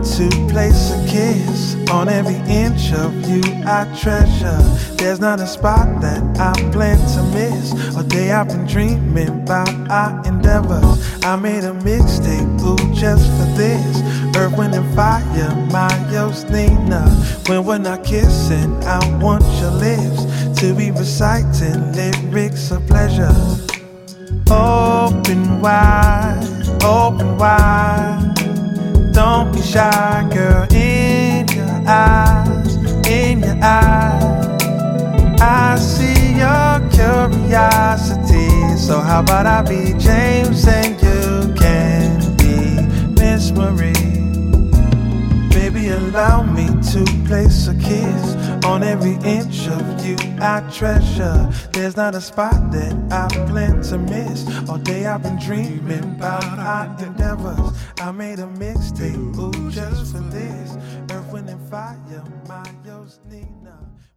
to place a kiss on every inch of you I treasure. There's not a spot that I plan to miss. All day I've been dreaming about our endeavors. I made a mixtape, ooh, just for this. Earth, Wind and Fire, my Nina. When we're not kissing, I want your lips to be reciting lyrics of pleasure. Open wide, open wide. Don't be shy, girl, in your eyes, in your eyes. I see your curiosity. So how about I be James and you can be Miss Marie? Baby, allow me to place a kiss on every inch of you I treasure. There's not a spot that I plan to miss. All day I've been dreaming about our endeavors. I made a mixtape, ooh, just for this. Earth, Wind and Fire, my Nina.